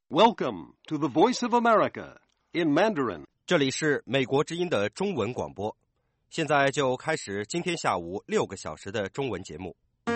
Welcome to the Voice of America in Mandarin. 这里是美国之音的中文广播，现在就开始今天下午6个小时的中文节目。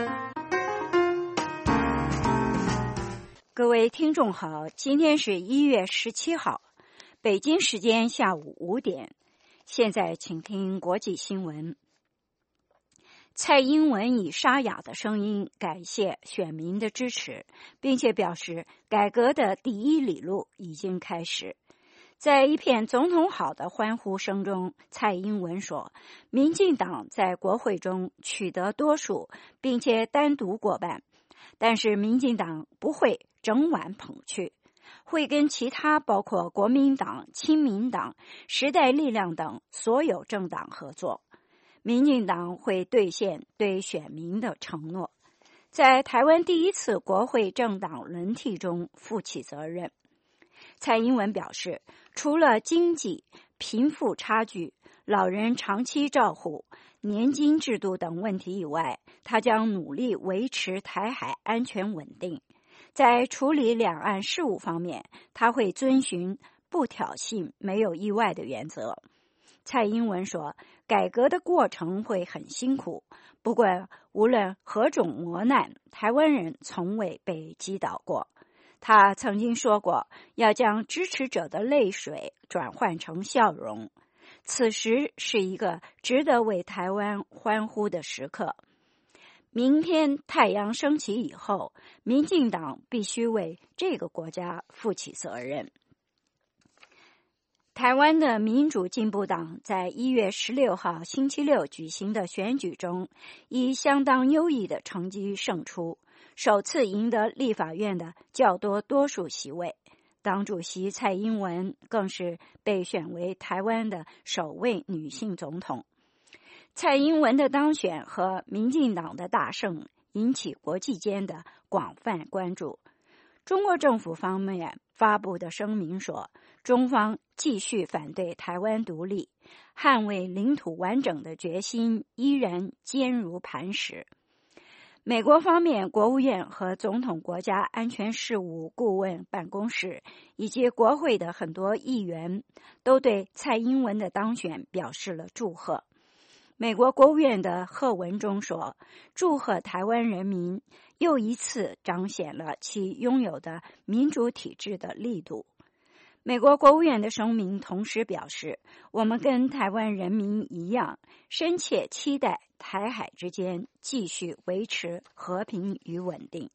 各位听众好，今天是1月17号，北京时间下午5点。现在请听国际新闻。蔡英文以沙哑的声音感谢选民的支持，并且表示改革的第一里路已经开始。在一片总统好的欢呼声中，蔡英文说，民进党在国会中取得多数，并且单独过半，但是民进党不会整碗捧去，会跟其他包括国民党、亲民党、时代力量等所有政党合作。民进党会兑现对选民的承诺，在台湾第一次国会政党轮替中负起责任。蔡英文表示，除了经济、贫富差距、老人长期照护、年金制度等问题以外，他将努力维持台海安全稳定。在处理两岸事务方面，他会遵循不挑衅、没有意外的原则。蔡英文说，改革的过程会很辛苦，不过无论何种磨难，台湾人从未被击倒过。他曾经说过，要将支持者的泪水转换成笑容。此时是一个值得为台湾欢呼的时刻。明天太阳升起以后，民进党必须为这个国家负起责任。台湾的民主进步党在1月16号星期六举行的选举中，以相当优异的成绩胜出，首次赢得立法院的较多数席位。党主席蔡英文更是被选为台湾的首位女性总统。蔡英文的当选和民进党的大胜引起国际间的广泛关注。中国政府方面发布的声明说，中方继续反对台湾独立，捍卫领土完整的决心依然坚如磐石。美国方面，国务院和总统国家安全事务顾问办公室以及国会的很多议员都对蔡英文的当选表示了祝贺。美国国务院的贺文中说，祝贺台湾人民又一次彰显了其拥有的民主体制的力度。美国国务院的声明同时表示，我们跟台湾人民一样，深切期待台海之间继续维持和平与稳定。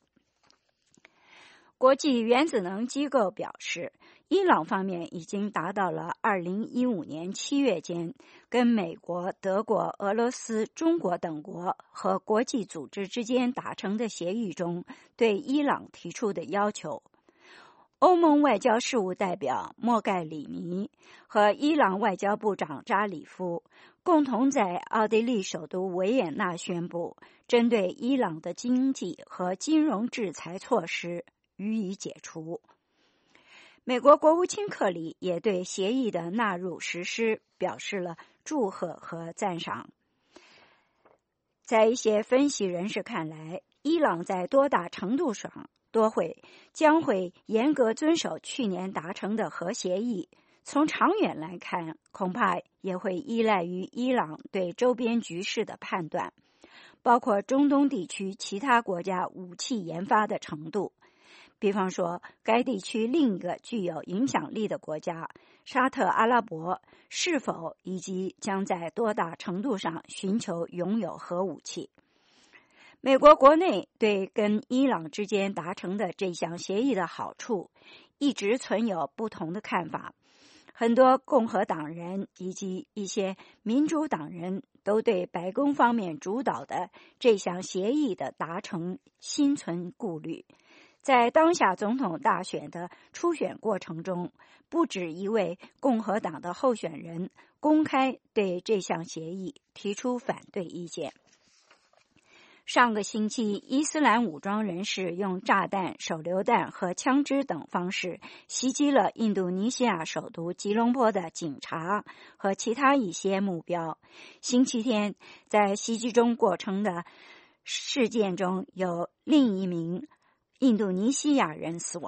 国际原子能机构表示，伊朗方面已经达到了2015年7月间跟美国、德国、俄罗斯、中国等国和国际组织之间达成的协议中对伊朗提出的要求。欧盟外交事务代表莫盖里尼和伊朗外交部长扎里夫共同在奥地利首都维也纳宣布，针对伊朗的经济和金融制裁措施予以解除。美国国务卿克里也对协议的纳入实施表示了祝贺和赞赏。在一些分析人士看来，伊朗在多大程度上将会严格遵守去年达成的核协议，从长远来看，恐怕也会依赖于伊朗对周边局势的判断，包括中东地区其他国家武器研发的程度。比方说，该地区另一个具有影响力的国家沙特阿拉伯是否以及将在多大程度上寻求拥有核武器。美国国内对跟伊朗之间达成的这项协议的好处一直存有不同的看法，很多共和党人以及一些民主党人都对白宫方面主导的这项协议的达成心存顾虑。在当下总统大选的初选过程中，不止一位共和党的候选人公开对这项协议提出反对意见。上个星期，伊斯兰武装人士用炸弹、手榴弹和枪支等方式袭击了印度尼西亚首都吉隆坡的警察和其他一些目标。星期天，在袭击中过程的事件中有另一名印度尼西亚人死亡。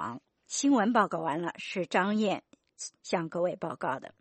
新闻报告完了，是张燕向各位报告的。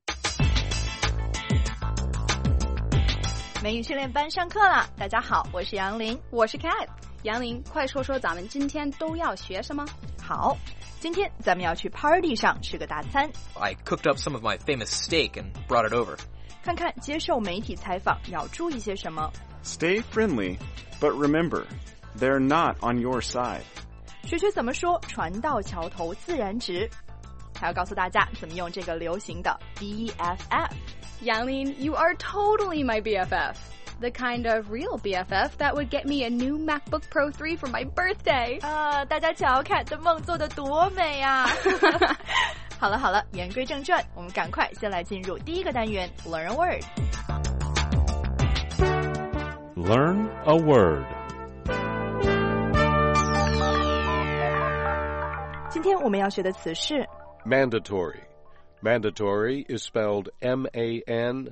美语训练班上课了，大家好，我是杨林， 我是 Cat。杨林，快说说咱们今天都要学什么？ 好，今天咱们要去 party 上吃个大餐。 I cooked up some of my famous steak and brought it over. 看看接受媒体采访要注意些什么。 Stay friendly, but remember, they're not on your side. 学学怎么说船到桥头自然直，还要告诉大家怎么用这个流行的 BFF。 杨林 you are totally my BFF. The kind of real BFF that would get me a new MacBook Pro 3 for my birthday. 大家瞧看的梦做得多美啊！好了，言归正传，我们赶快先来进入第一个单元 Learn a Word. Learn a word. 今天我们要学的词是 Mandatory. Mandatory is spelled M-A-N-D-A-T-O-R-Y.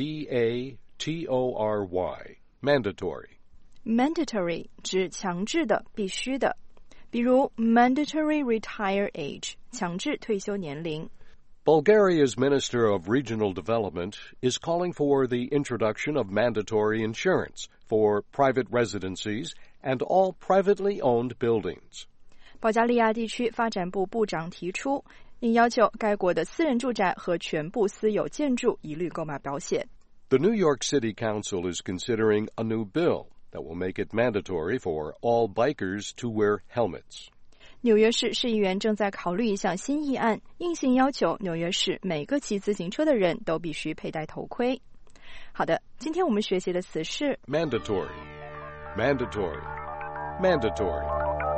Mandatory. Mandatory 指强制的、必须的，比如 Mandatory retire age 强制退休年龄。 Bulgaria's Minister of Regional Development is calling for the introduction of mandatory insurance for private residencies and all privately owned buildings. 保加利亚地区发展部部长提出，应要求该国的私人住宅和全部私有建筑一律购买保险。 The New York City Council is considering a new bill that will make it mandatory for all bikers to wear helmets. 纽约市市议员正在考虑一项新议案，硬性要求纽约市每个骑自行车的人都必须佩戴头盔。好的，今天我们学习的词是 Mandatory. Mandatory. Mandatory.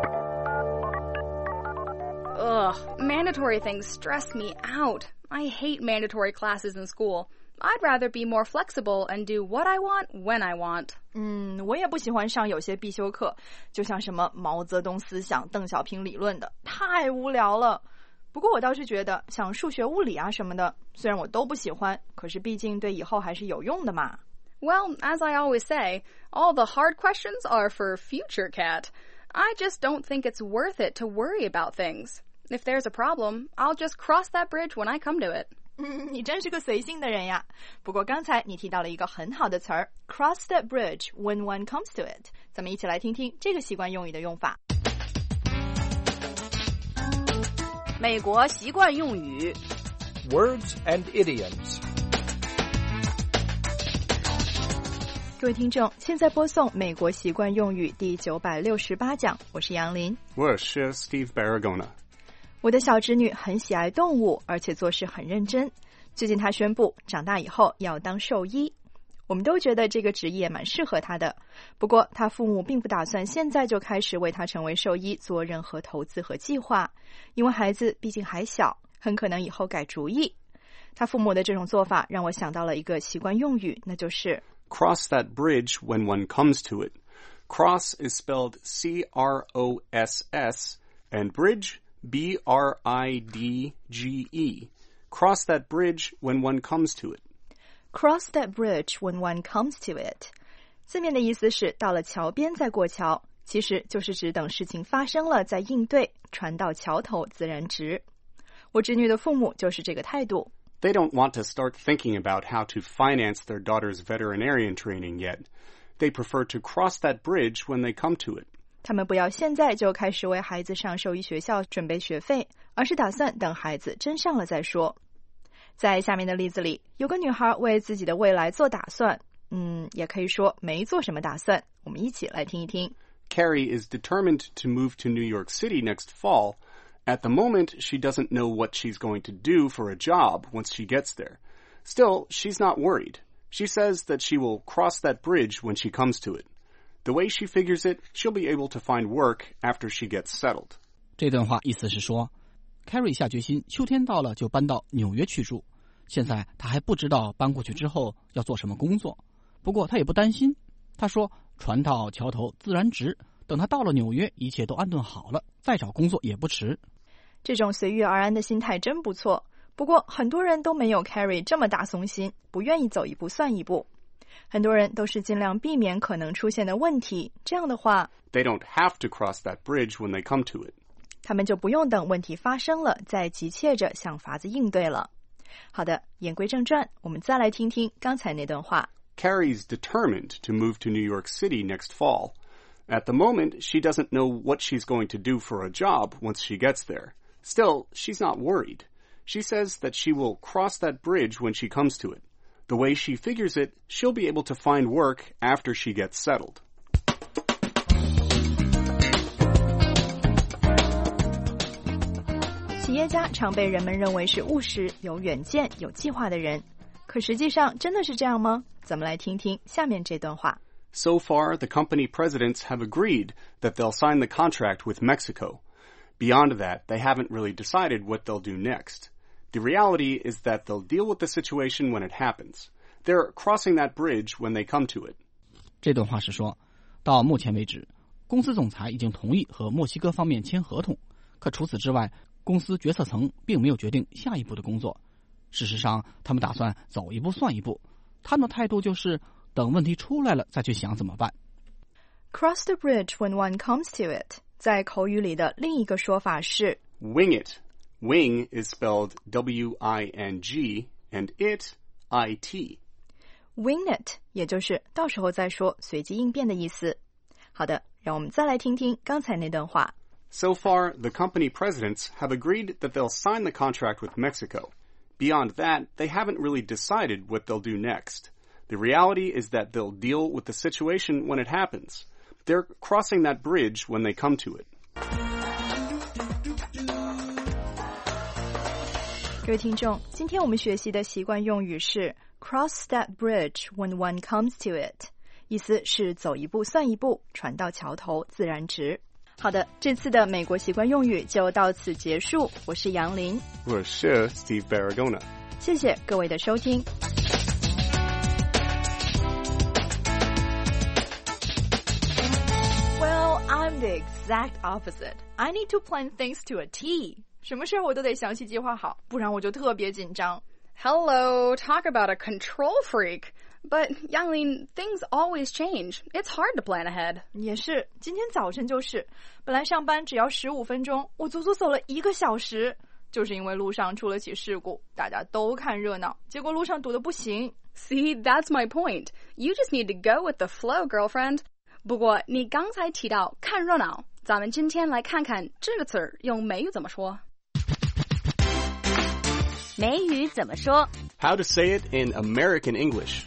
Ugh, mandatory things stress me out. I hate mandatory classes in school. I'd rather be more flexible and do what I want when I want. 我也不喜欢上有些必修课，就像什么毛泽东思想、邓小平理论的，太无聊了。不过我倒是觉得像数学、物理啊什么的，虽然我都不喜欢，可是毕竟对以后还是有用的嘛。 Well, as I always say, all the hard questions are for future Cat. I just don't think it's worth it to worry about things. If there's a problem, I'll just cross that bridge when I come to it. 你真是个随性的人呀。不过刚才你提到了一个很好的词儿 cross that bridge when one comes to it. 咱们一起来听听这个习惯用语的用法。 美国习惯用语 Words and idioms. 各位听众，现在播送美国习惯用语第968讲，我是杨林。 我是 Steve Baragona。 我的小侄女很喜爱动物，而且做事很认真。最近她宣布长大以后要当兽医。我们都觉得这个职业蛮适合她的，不过她父母并不打算现在就开始为她成为兽医做任何投资和计划，因为孩子毕竟还小，很可能以后改主意。她父母的这种做法让我想到了一个习惯用语，那就是 Cross that bridge when one comes to it. Cross is spelled C-R-O-S-S, and bridge B-R-I-D-G-E. Cross that bridge when one comes to it. Cross that bridge when one comes to it. 字面的意思是到了桥边再过桥，其实就是指等事情发生了再应对，船到桥头自然直。我侄女的父母就是这个态度。 They don't want to start thinking about how to finance their daughter's veterinarian training yet. They prefer to cross that bridge when they come to it. 他们不要现在就开始为孩子上兽医学校准备学费，而是打算等孩子真上了再说。在下面的例子里，有个女孩为自己的未来做打算，也可以说没做什么打算。我们一起来听一听。 Carrie is determined to move to New York City next fall. At the moment, she doesn't know what she's going to do for a job once she gets there. Still, she's not worried. She says that she will cross that bridge when she comes to it.The way she figures it, she'll be able to find work after she gets settled. 这段话意思是说 Carrie 下决心秋天到了就搬到纽约去住，现在她还不知道搬过去之后要做什么工作，不过她也不担心。她说船到桥头自然直，等她到了纽约一切都安顿好了，再找工作也不迟。 这种随遇而安的心态真不错，不过很多人都没有 Carrie 这么大松心，不愿意走一步算一步。很多人都是尽量避免可能出现的问题，这样的话 They don't have to cross that bridge when they come to it. 他们就不用等问题发生了再急切着想法子应对了。好的，言归正传，我们再来听听刚才那段话。 Carrie's determined to move to New York City next fall. At the moment, she doesn't know what she's going to do for a job once she gets there. Still, she's not worried. She says that she will cross that bridge when she comes to it. The way she figures it, she'll be able to find work after she gets settled. 企业家常被人们认为是务实、有远见、有计划的人，可实际上真的是这样吗？咱们来听听下面这段话。 So far, the company presidents have agreed that they'll sign the contract with Mexico. Beyond that, they haven't really decided what they'll do next. The reality is that they'll deal with the situation when it happens. They're crossing that bridge when they come to it. 这段话是说，到目前为止，公司总裁已经同意和墨西哥方面签合同，可除此之外，公司决策层并没有决定下一步的工作。事实上，他们打算走一步算一步。他们的态度就是等问题出来了再去想怎么办。 Cross the bridge when one comes to it， 在口语里的另一个说法是 Wing it. Wing is spelled W-I-N-G and it, I-T. Wing it 也就是到时候再说，随机应变的意思。好的，让我们再来听听刚才那段话。 So far, the company presidents have agreed that they'll sign the contract with Mexico. Beyond that, they haven't really decided what they'll do next. The reality is that they'll deal with the situation when it happens. They're crossing that bridge when they come to it. 各位听众，今天我们学习的习惯用语是 cross that bridge when one comes to it， 意思是走一步算一步，船到桥头自然直。好的，这次的美国习惯用语就到此结束。我是杨林， 我是 Steve Baragona。 谢谢各位的收听。Well, I'm the exact opposite. I need to plan things to a T. 什么事我都得详细计划好，不然我就特别紧张。 Hello, talk about a control freak. But, Yanglin, things always change. It's hard to plan ahead. 也是，今天早晨就是，本来上班只要15分钟，我足足走了1个小时，就是因为路上出了起事故，大家都看热闹，结果路上堵得不行。 See, that's my point. You just need to go with the flow, girlfriend. 不过，你刚才提到看热闹，咱们今天来看看这个词儿用美语怎么说。 美语怎么说 How to say it in American English.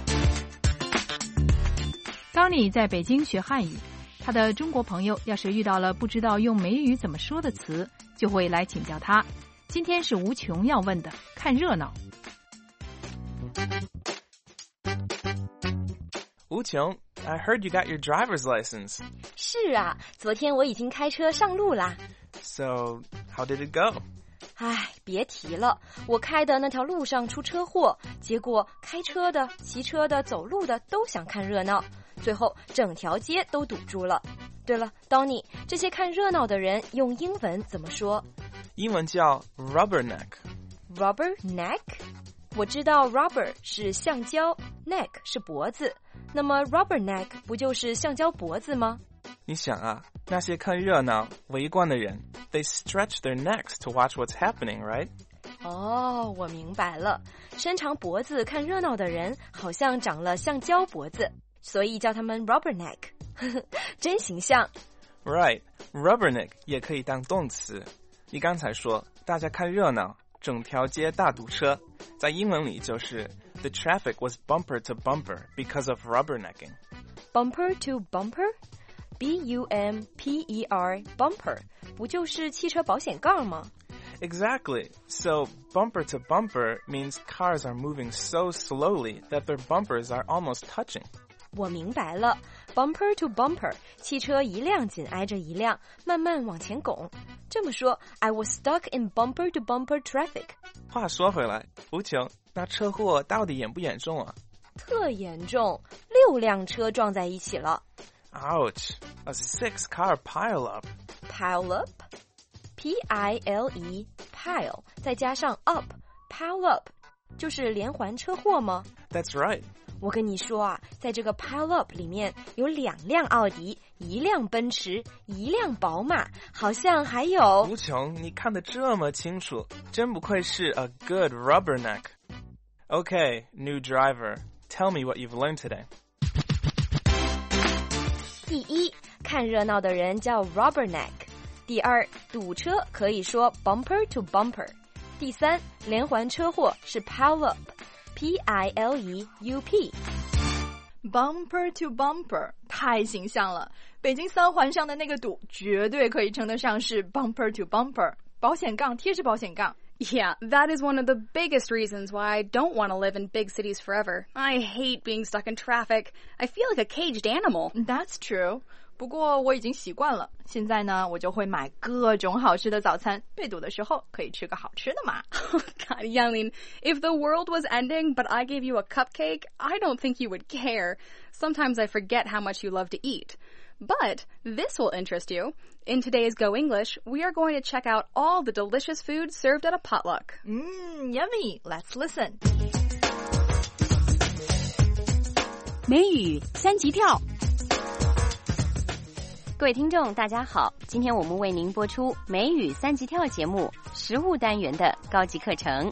当你在北京学汉语，他的中国朋友要是遇到了不知道用美语怎么说的词，就会来请教他。今天是无穷要问的，看热闹。 吴琼 I heard you got your driver's license. 是啊，昨天我已经开车上路啦。 So, how did it go? 唉，别提了，我开的那条路上出车祸，结果开车的、骑车的、走路的都想看热闹，最后整条街都堵住了。对了 ，Donny， 这些看热闹的人用英文怎么说？ 英文叫 rubberneck。Rubberneck？ 我知道 rubber 是橡胶 ，neck 是脖子，那么 rubberneck 不就是橡胶脖子吗？ 你想啊，那些看热闹、围观的人 ，they stretch their necks to watch what's happening, right? 哦，我明白了，伸长脖子看热闹的人好像长了橡胶脖子，所以叫他们 rubberneck， 真形象。 Right, rubberneck 也可以当动词。你刚才说大家看热闹，整条街大堵车，在英文里就是 the traffic was bumper to bumper because of rubbernecking. Bumper to bumper?B-U-M-P-E-R, bumper, 不就是汽车保险杠吗？ Exactly. So, bumper to bumper means cars are moving so slowly that their bumpers are almost touching. 我明白了 ，bumper to bumper, 汽车一辆紧挨着一辆，慢慢往前拱。这么说 ，I was stuck in bumper to bumper traffic. 话说回来，吴琼，那车祸到底严不严重啊？ 特严重，6辆车撞在一起了。 Ouch, a 6-car pileup. Pileup? P-I-L-E, pile, 再加上 up, pileup, 就是连环车祸吗？ That's right. 我跟你说啊，在这个 pileup 里面有2辆奥迪， 1辆奔驰，1辆宝马，好像还有…… 无穷，你看得这么清楚，真不愧是 a good rubberneck. Okay, new driver, tell me what you've learned today. 第一，看热闹的人叫 rubberneck。第二，堵车可以说 bumper to bumper。第三，连环车祸是 pile up。P-I-L-E-U-P。Bumper to bumper 太形象了，北京3环上的那个堵绝对可以称得上是 bumper to bumper， 保险杠贴着保险杠。 Yeah, that is one of the biggest reasons why I don't want to live in big cities forever. I hate being stuck in traffic. I feel like a caged animal. That's true. 不过我已经习惯了，现在呢，我就会买各种好吃的早餐，被堵的时候可以吃个好吃的嘛。 Oh God, Yanglin, if the world was ending but I gave you a cupcake, I don't think you would care. Sometimes I forget how much you love to eat. But this will interest you. In today's Go English, we are going to check out all the delicious food served at a potluck. Yummy. Let's listen. 美语三级跳。 各位听众大家好，今天我们为您播出美语三级跳节目食物单元的高级课程。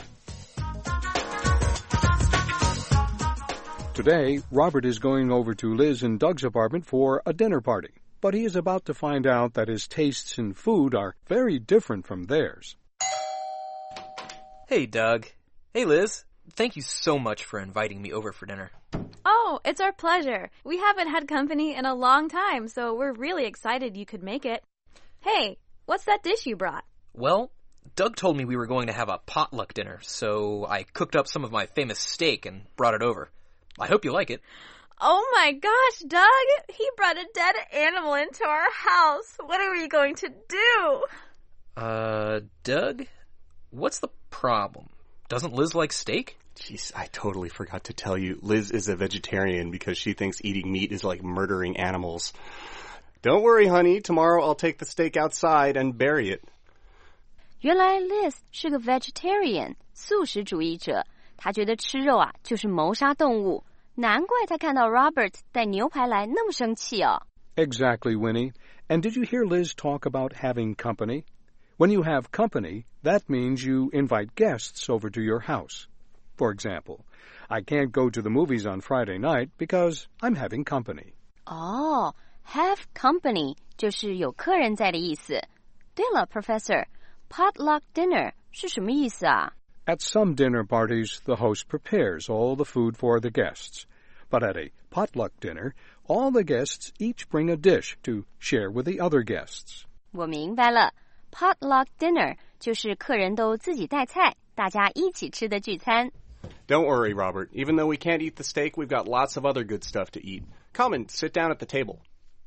Today, Robert is going over to Liz and Doug's apartment for a dinner party, but he is about to find out that his tastes in food are very different from theirs. Hey, Doug. Hey, Liz. Thank you so much for inviting me over for dinner. Oh, it's our pleasure. We haven't had company in a long time, so we're really excited you could make it. Hey, what's that dish you brought? Well, Doug told me we were going to have a potluck dinner, so I cooked up some of my famous steak and brought it over. I hope you like it. Oh my gosh, Doug! He brought a dead animal into our house. What are we going to do? Doug? What's the problem? Doesn't Liz like steak? Jeez, I totally forgot to tell you. Liz is a vegetarian because she thinks eating meat is like murdering animals. Don't worry, honey. Tomorrow I'll take the steak outside and bury it. 原来 Liz 是个 vegetarian 素食主义者，她觉得吃肉啊就是谋杀动物，难怪她看到 Robert 带牛排来那么生气哦。 Exactly, Winnie. And did you hear Liz talk about having company? When you have company, that means you invite guests over to your house. For example, I can't go to the movies on Friday night because I'm having company. Oh, have company 就是有客人在的意思。对了 Professor, potluck dinner 是什么意思啊？ At some dinner parties, the host prepares all the food for the guests. But at a potluck dinner, all the guests each bring a dish to share with the other guests. 我明白了， potluck dinner 就是客人都自己带菜，大家一起吃的聚餐。 Don't worry, Robert. Even though we can't eat the steak, we've got lots of other good stuff to eat. Come and sit down at the table.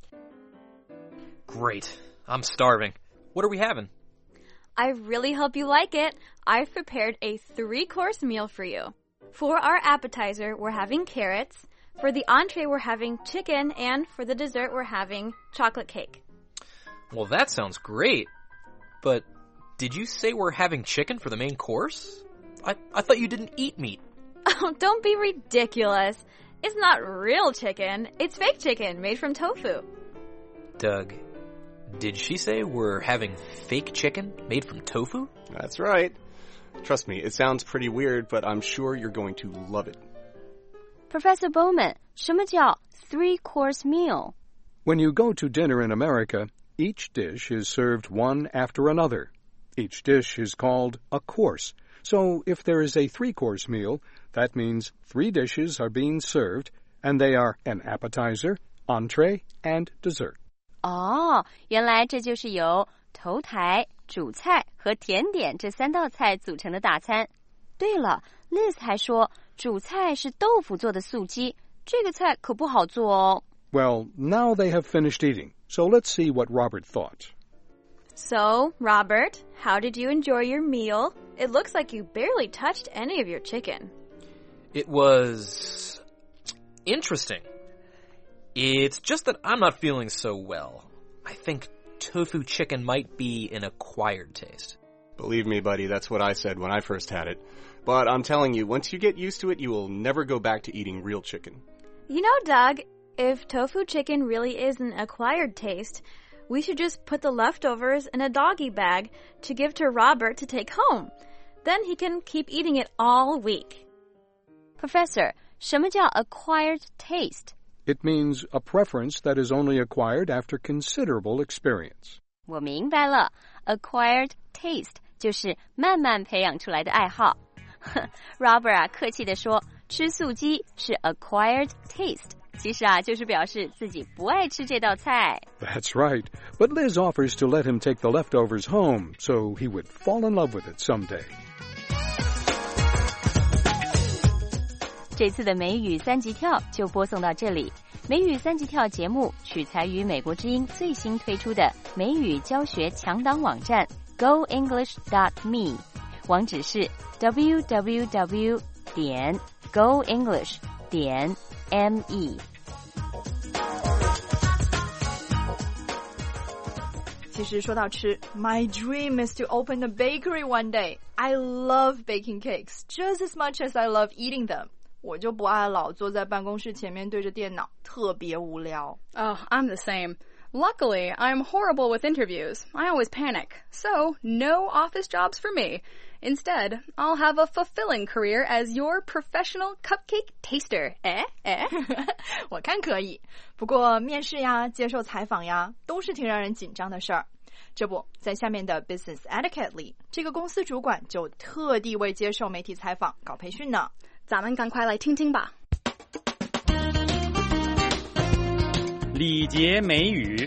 Great. I'm starving. What are we having? I really hope you like it. I've prepared a 3-course meal for you. For our appetizer, we're having carrots. For the entree, we're having chicken. And for the dessert, we're having chocolate cake. Well, that sounds great. But did you say we're having chicken for the main course? I thought you didn't eat meat. Oh, don't be ridiculous. It's not real chicken. It's fake chicken made from tofu. Doug, did she say we're having fake chicken made from tofu? That's right. Trust me, it sounds pretty weird, but I'm sure you're going to love it. Professor Bowman, 什么叫 3-course meal? When you go to dinner in America, each dish is served one after another. Each dish is called a course. So if there is a 3-course meal, that means 3 dishes are being served, and they are an appetizer, entree, and dessert. 哦，原来这就是由头台、主菜和甜点这3道菜组成的大餐。对了 ，Liz 还说主菜是豆腐做的素鸡，这个菜可不好做哦。 Well, now they have finished eating, so let's see what Robert thought. So, Robert, how did you enjoy your meal? It looks like you barely touched any of your chicken. It was interesting. It's just that I'm not feeling so well. I think tofu chicken might be an acquired taste. Believe me, buddy, that's what I said when I first had it. But I'm telling you, once you get used to it, you will never go back to eating real chicken. You know, Doug, if tofu chicken really is an acquired taste, we should just put the leftovers in a doggy bag to give to Robert to take home. Then he can keep eating it all week. Professor, 什么叫 acquired taste? It means a preference that is only acquired after considerable experience. 我明白了 ，acquired taste 就是慢慢培养出来的爱好。Robert 啊，客气地说，吃素鸡是 acquired taste， 其实啊，就是表示自己不爱吃这道菜。 That's right, but Liz offers to let him take the leftovers home, so he would fall in love with it someday. 这次的美语三级跳就播送到这里。美语三级跳节目取材于美国之音最新推出的美语教学强档网站 GoEnglish.me， 网址是 www.goenglish.me。 其实说到吃 ，My dream is to open a bakery one day. I love baking cakes just as much as I love eating them. 我就不爱老坐在办公室前面对着电脑，特别无聊。 Oh, I'm the same. Luckily, I'm horrible with interviews. I always panic. So, no office jobs for me. Instead, I'll have a fulfilling career as your professional cupcake taster. 我看可以。不过面试呀、接受采访呀，都是挺让人紧张的事儿。这不，在下面的 Business Etiquette 里，这个公司主管就特地为接受媒体采访搞培训呢。 咱们赶快来听听吧。 礼节美语。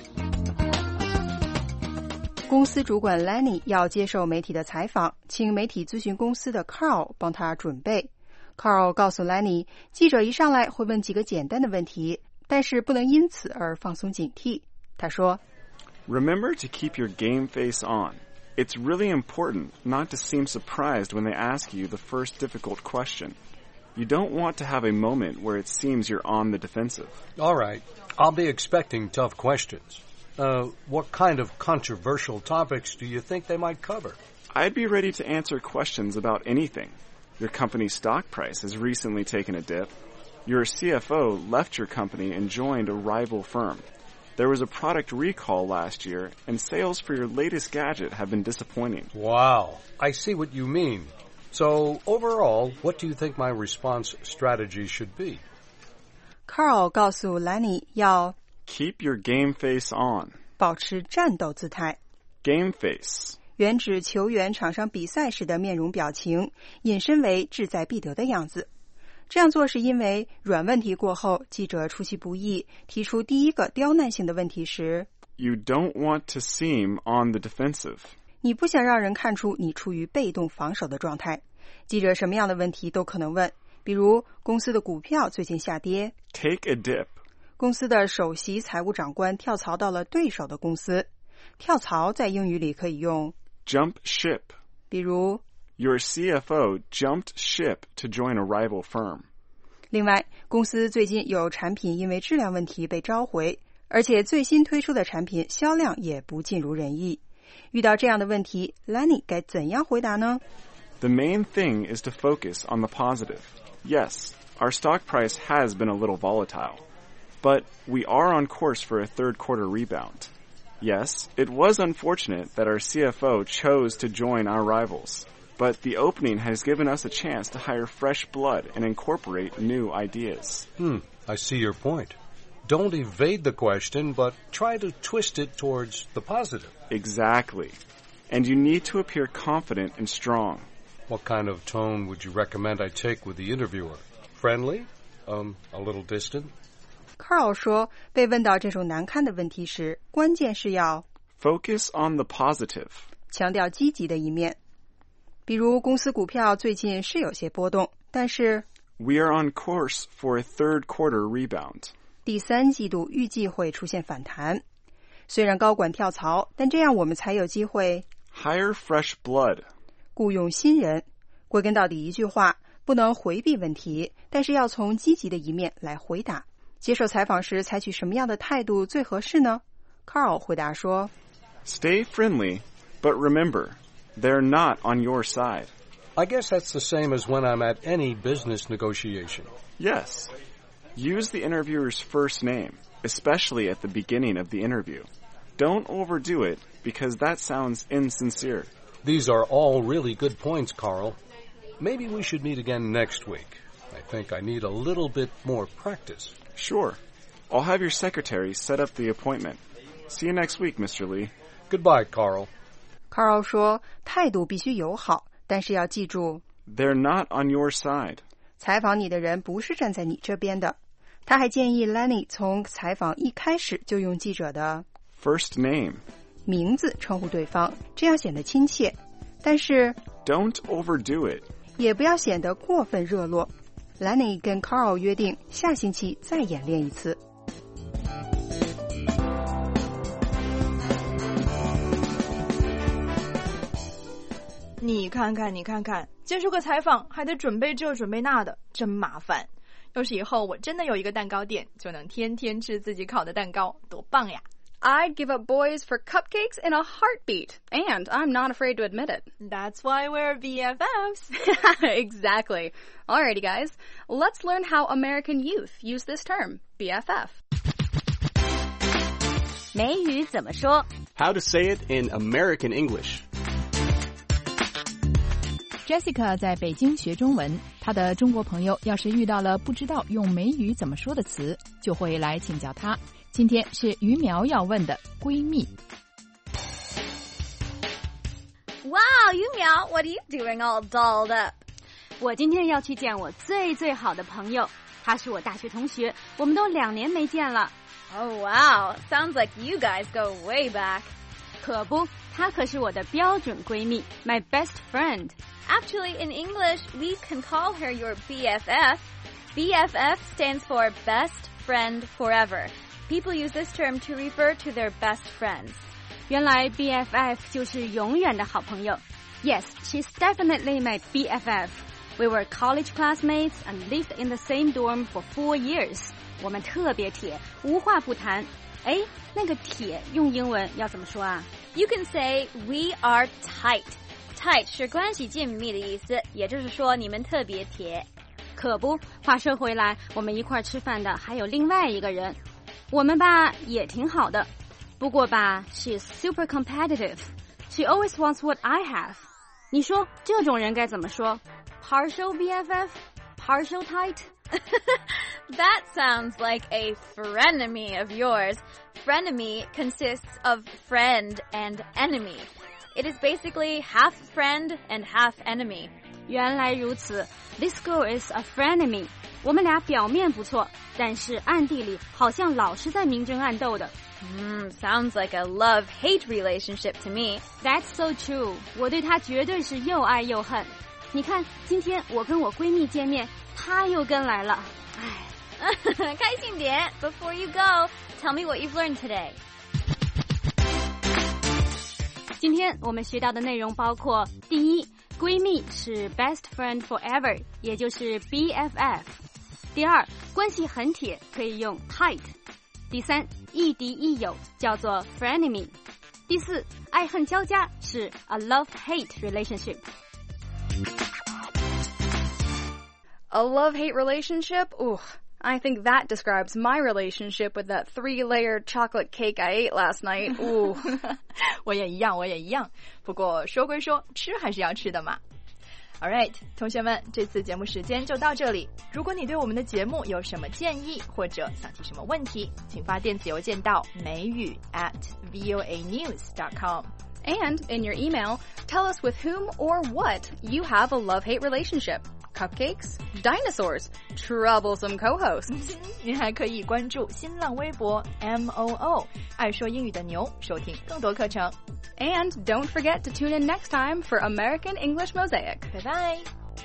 公司主管 Lenny 要接受媒体的采访，请媒体咨询公司的 Carl 帮他准备。Carl 告诉 Lenny， 记者一上来会问几个简单的问题，但是不能因此而放松警惕。他说 Remember to keep your game face on. It's really important not to seem surprised when they ask you the first difficult question.You don't want to have a moment where it seems you're on the defensive. All right. I'll be expecting tough questions. What kind of controversial topics do you think they might cover? I'd be ready to answer questions about anything. Your company's stock price has recently taken a dip. Your CFO left your company and joined a rival firm. There was a product recall last year, and sales for your latest gadget have been disappointing. Wow. I see what you mean.So, overall, what do you think my response strategy should be? Carl 告诉 Lenny 要 Keep your game face on. 保持战斗姿态。 Game face. 原指球员场上比赛时的面容表情，引申为志在必得的样子。这样做是因为软问题过后，记者出其不意提出第一个刁难性的问题时 You don't want to seem on the defensive. 你不想让人看出你处于被动防守的状态。记者什么样的问题都可能问，比如公司的股票最近下跌 Take a dip. 公司的首席财务长官跳槽到了对手的公司。跳槽在英语里可以用 Jump ship. 比如 Your CFO jumped ship to join a rival firm. 另外，公司最近有产品因为质量问题被召回，而且最新推出的产品销量也不尽如人意。遇到这样的问题 Lenny 该怎样回答呢？ The main thing is to focus on the positive. Yes, our stock price has been a little volatile, but we are on course for a third quarter rebound. Yes, it was unfortunate that our CFO chose to join our rivals, but the opening has given us a chance to hire fresh blood and incorporate new ideas. I see your point.Don't evade the question, but try to twist it towards the positive. Exactly. And you need to appear confident and strong. What kind of tone would you recommend I take with the interviewer? Friendly? A little distant? Carl 说，被问到这种难堪的问题时，关键是要 Focus on the positive. 强调积极的一面。比如公司股票最近是有些波动，但是 We are on course for a third quarter rebound. 第三季度预计会出现反弹。虽然高管跳槽，但这样我们才有机会 Hire fresh blood. 雇佣新人。归根到底一句话，不能回避问题，但是要从积极的一面来回答。接受采访时采取什么样的态度最合适呢？ Carl 回答说 Stay friendly, but remember, they're not on your side. I guess that's the same as when I'm at any business negotiation. Yes. Use the interviewer's first name, especially at the beginning of the interview. Don't overdo it, because that sounds insincere. These are all really good points, Carl. Maybe we should meet again next week. I think I need a little bit more practice. Sure. I'll have your secretary set up the appointment. See you next week, Mr. Lee. Goodbye, Carl. Carl 说，态度必须友好，但是要记住 They're not on your side. 采访你的人不是站在你这边的。他还建议 Lenny 从采访一开始就用记者的 First name. 名字称呼对方，这样显得亲切。但是 Don't overdo it. 也不要显得过分热络。Lenny 跟 Carl 约定下星期再演练一次。 你看看，接受个采访还得准备这准备那的，真麻烦。要是以后我真的有一个蛋糕店，就能天天吃自己烤的蛋糕，多棒呀！ I'd give up boys for cupcakes in a heartbeat, and I'm not afraid to admit it. That's why we're BFFs. Exactly. Alrighty, guys. Let's learn how American youth use this term, BFF. 美语怎么说 How to say it in American English. Jessica 在北京学中文，她的中国朋友要是遇到了不知道用美语怎么说的词，就会来请教她。今天是于苗要问的闺蜜。 Wow, Yu Miao, what are you doing all dolled up? 我今天要去见我最好的朋友，他是我大学同学，我们都2年没见了。 Oh, wow. Sounds like you guys go way back. 可不，她可是我的标准闺蜜 ，my best friend. Actually, in English, we can call her your BFF. BFF stands for Best Friend Forever. People use this term to refer to their best friends. 原来 BFF 就是永远的好朋友。Yes, she's definitely my BFF. We were college classmates and lived in the same dorm for 4 years. 我们特别铁，无话不谈。哎，那个铁用英文要怎么说啊？ You can say we are tight. Tight 是关系紧密的意思，也就是说你们特别铁。 可不，话说回来，我们一块吃饭的还有另外一个人，我们吧也挺好的，不过吧 she's super competitive. She always wants what I have. 你说这种人该怎么说？ Partial BFF? Partial tight? That sounds like a frenemy of yours. Frenemy consists of friend and enemy. It is basically half friend and half enemy. 原来如此 This girl is a frenemy. 我们俩表面不错，但是暗地里好像老是在明争暗斗的。 Sounds like a love-hate relationship to me. That's so true. 我对她绝对是又爱又恨。你看，今天我跟我闺蜜见面，她又跟来了。唉， 开心点。Before you go, tell me what you've learned today. 今天我们学到的内容包括：第一，闺蜜是 best friend forever， 也就是 BFF。第二，关系很铁，可以用 tight。第三，亦敌亦友叫做 frenemy。第四，爱恨交加是 a love-hate relationship。 A love-hate relationship? Ooh, I think that describes my relationship with that 3-layered chocolate cake I ate last night. Ooh. 我也一样。不过说归说，吃还是要吃的嘛。Alright, 同学们，这次节目时间就到这里。如果你对我们的节目有什么建议，或者想提什么问题，请发电子邮件到美语@voanews.com. And in your email, tell us with whom or what you have a love-hate relationship. Cupcakes, dinosaurs, troublesome co-hosts. 您还可以关注新浪微博 MOO 爱说英语的牛，收听更多课程。 And don't forget to tune in next time for American English Mosaic. Bye-bye.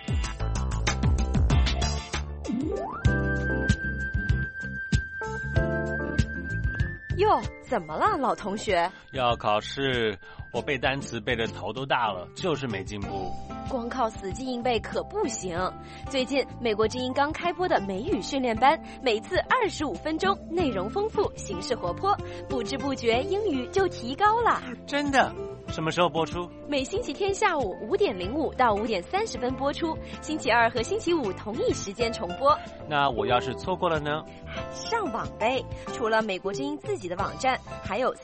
哟，怎么了，老同学？ 要考试，我背单词背得头都大了，就是没进步。 光靠死记硬背可不行。最近美国之音刚开播的美语训练班，每次25分钟，内容丰富，形式活泼，不知不觉英语就提高了。 真的？ 什么时候播出？ 每星期天下午5点05到5点30分播出，星期二和星期五同一时间重播。 那我要是错过了呢？ 上网呗！除了美国之音自己的网站，还有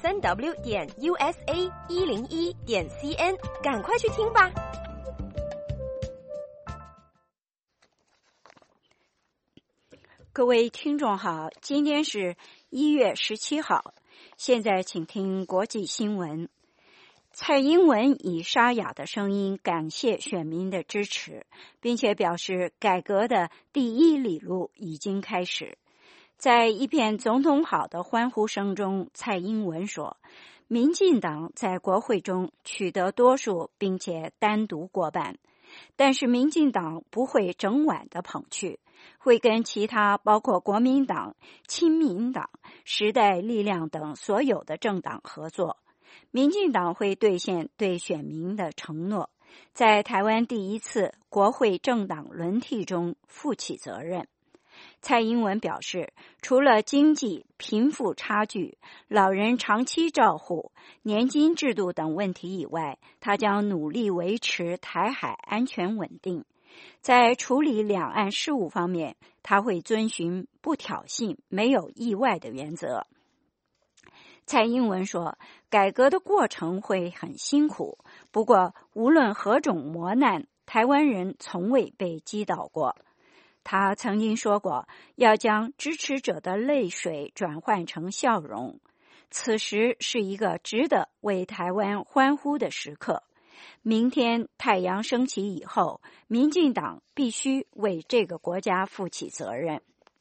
3w.usa101.cn，赶快去听吧！ 各位听众好，今天是1月17号，现在请听国际新闻。蔡英文以沙哑的声音感谢选民的支持，并且表示改革的第一里路已经开始。在一片总统好的欢呼声中，蔡英文说，民进党在国会中取得多数并且单独过半，但是民进党不会整晚的捧去，会跟其他包括国民党、亲民党、时代力量等所有的政党合作。民进党会兑现对选民的承诺，在台湾第一次国会政党轮替中负起责任。蔡英文表示，除了经济、贫富差距、老人长期照护、年金制度等问题以外，他将努力维持台海安全稳定。在处理两岸事务方面，他会遵循不挑衅、没有意外的原则。蔡英文说，改革的过程会很辛苦，不过无论何种磨难，台湾人从未被击倒过。他曾经说过，要将支持者的泪水转换成笑容。此时是一个值得为台湾欢呼的时刻。明天太阳升起以后，民进党必须为这个国家负起责任。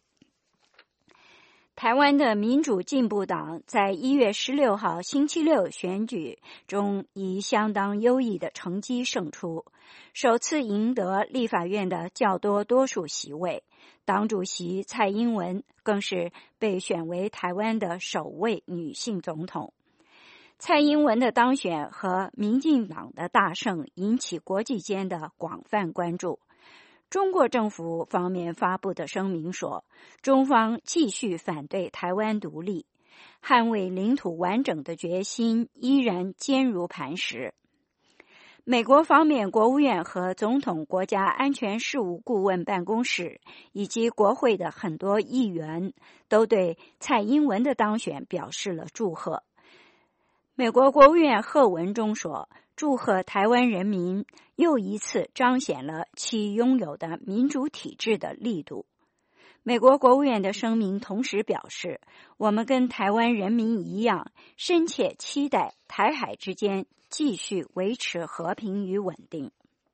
台湾的民主进步党在1月16号星期六选举中以相当优异的成绩胜出，首次赢得立法院的较多数席位。党主席蔡英文更是被选为台湾的首位女性总统。蔡英文的当选和民进党的大胜引起国际间的广泛关注。中国政府方面发布的声明说，中方继续反对台湾独立，捍卫领土完整的决心依然坚如磐石。美国方面国务院和总统国家安全事务顾问办公室以及国会的很多议员都对蔡英文的当选表示了祝贺。美国国务院贺文中说，祝贺台湾人民又一次彰显了其拥有的民主体制的力度。美国国务院的声明同时表示，我们跟台湾人民一样，深切期待台海之间继续维持和平与稳定。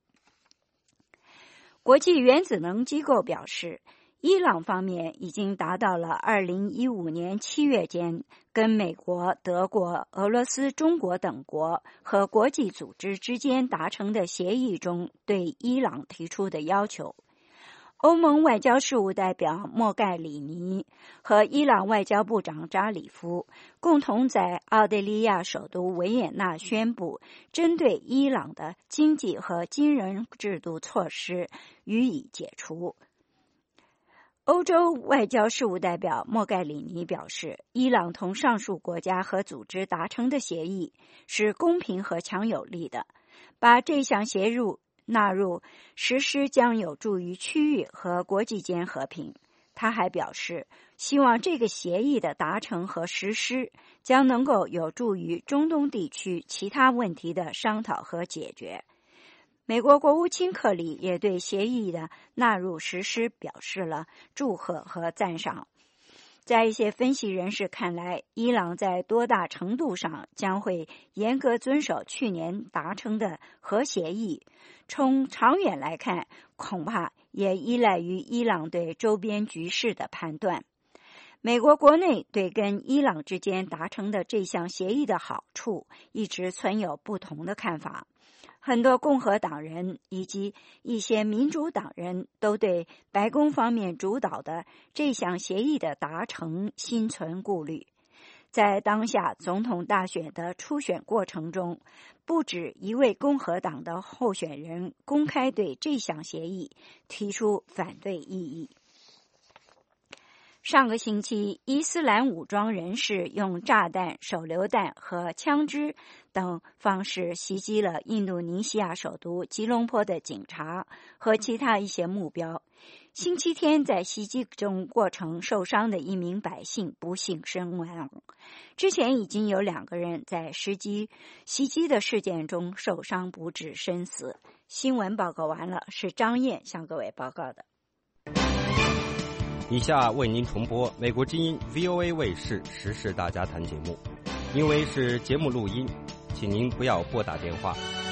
国际原子能机构表示，伊朗方面已经达到了2015年7月间跟美国、德国、俄罗斯、中国等国和国际组织之间达成的协议中对伊朗提出的要求。欧盟外交事务代表莫盖里尼和伊朗外交部长扎里夫共同在奥地利亚首都维也纳宣布，针对伊朗的经济和金融制度措施予以解除。欧洲外交事务代表莫盖里尼表示，伊朗同上述国家和组织达成的协议是公平和强有力的，把这项协议纳入实施将有助于区域和国际间和平。他还表示，希望这个协议的达成和实施将能够有助于中东地区其他问题的商讨和解决。美国国务卿克里也对协议的纳入实施表示了祝贺和赞赏。在一些分析人士看来，伊朗在多大程度上将会严格遵守去年达成的核协议，从长远来看，恐怕也依赖于伊朗对周边局势的判断。美国国内对跟伊朗之间达成的这项协议的好处一直存有不同的看法。很多共和党人以及一些民主党人都对白宫方面主导的这项协议的达成心存顾虑。在当下总统大选的初选过程中，不止一位共和党的候选人公开对这项协议提出反对异议。 上个星期，伊斯兰武装人士用炸弹、手榴弹和枪支等方式袭击了印度尼西亚首都吉隆坡的警察和其他一些目标。星期天，在袭击中过程受伤的一名百姓不幸身亡。之前已经有2个人在袭击的事件中受伤不治身死。新闻报告完了，是张燕向各位报告的。 以下为您重播美国之音 VOA 卫视时事大家谈节目，因为是节目录音，请您不要拨打电话。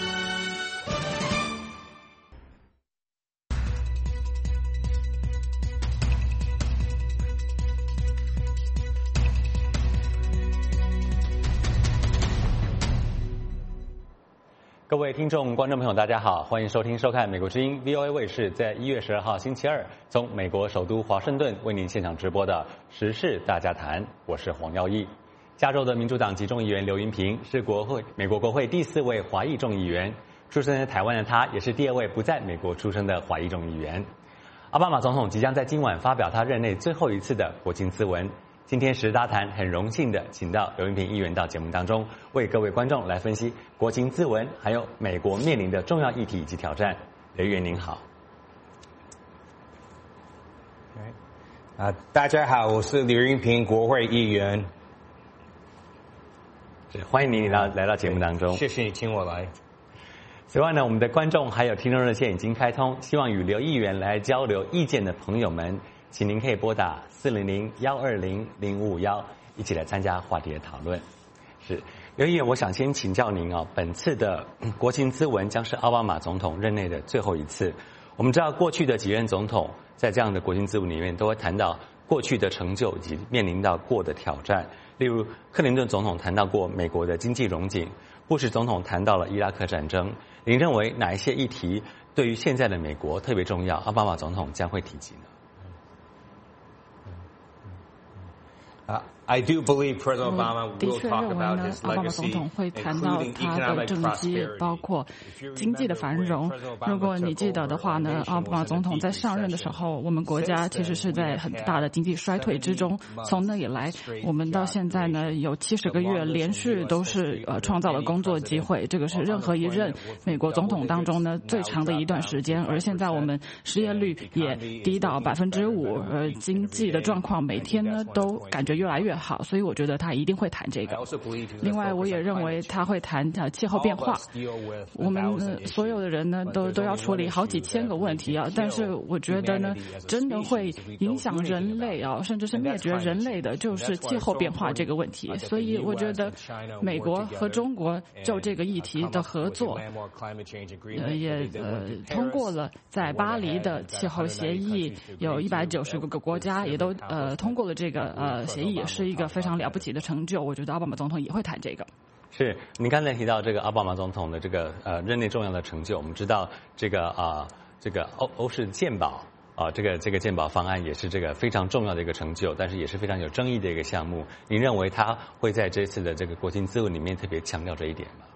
各位听众、观众朋友，大家好，欢迎收听、收看美国之音 VOA 卫视在1月12号星期二从美国首都华盛顿为您现场直播的时事大家谈。我是黄耀义。加州的民主党籍众议员刘云平是美国国会第4位华裔众议员，出生在台湾的他也是第2位不在美国出生的华裔众议员。奥巴马总统即将在今晚发表他任内最后一次的国情咨文。今天时事大谈很荣幸的请到刘云平议员到节目当中，为各位观众来分析国情咨文，还有美国面临的重要议题以及挑战。刘议员您好。 大家好，我是刘云平，国会议员。 欢迎您来到节目当中。 谢谢你请我来。 此外呢，我们的观众还有听众热线已经开通，希望与刘议员来交流意见的朋友们，请您可以拨打400-120-0551，一起来参加话题的讨论。是刘议员，我想先请教您本次的国情咨文将是奥巴马总统任内的最后一次。我们知道过去的几任总统在这样的国情咨文里面都会谈到过去的成就以及面临到过的挑战，例如克林顿总统谈到过美国的经济荣景，布什总统谈到了伊拉克战争。您认为哪一些议题对于现在的美国特别重要，奥巴马总统将会提及呢 ？I do believe President Obama will talk about his legacy, 奥巴马总统会谈到他的政绩，包括经济的繁荣。如果你记得的话呢，奥巴马总统在上任的时候，我们国家其实是在很大的经济衰退之中。从那以来，我们到现在呢有70个月连续都是创造了工作机会，这个是任何一任美国总统当中呢最长的一段时间。而现在我们失业率也低到5%，经济的状况每天呢都感觉越来越好，所以我觉得他一定会谈这个。另外，我也认为他会谈气候变化。我们所有的人呢都要处理好几千个问题啊，但是我觉得呢，真的会影响人类啊，甚至是灭绝人类的，就是气候变化这个问题。所以我觉得美国和中国就这个议题的合作，也通过了在巴黎的气候协议，有190个国家也都通过了这个协议，也是一个非常了不起的成就。我觉得奥巴马总统也会谈这个。 是，您刚才提到这个奥巴马总统的这个任内重要的成就，我们知道这个欧式健保这个健保方案也是这个非常重要的一个成就，但是也是非常有争议的一个项目。您认为他会在这次的这个国情咨文里面特别强调这一点吗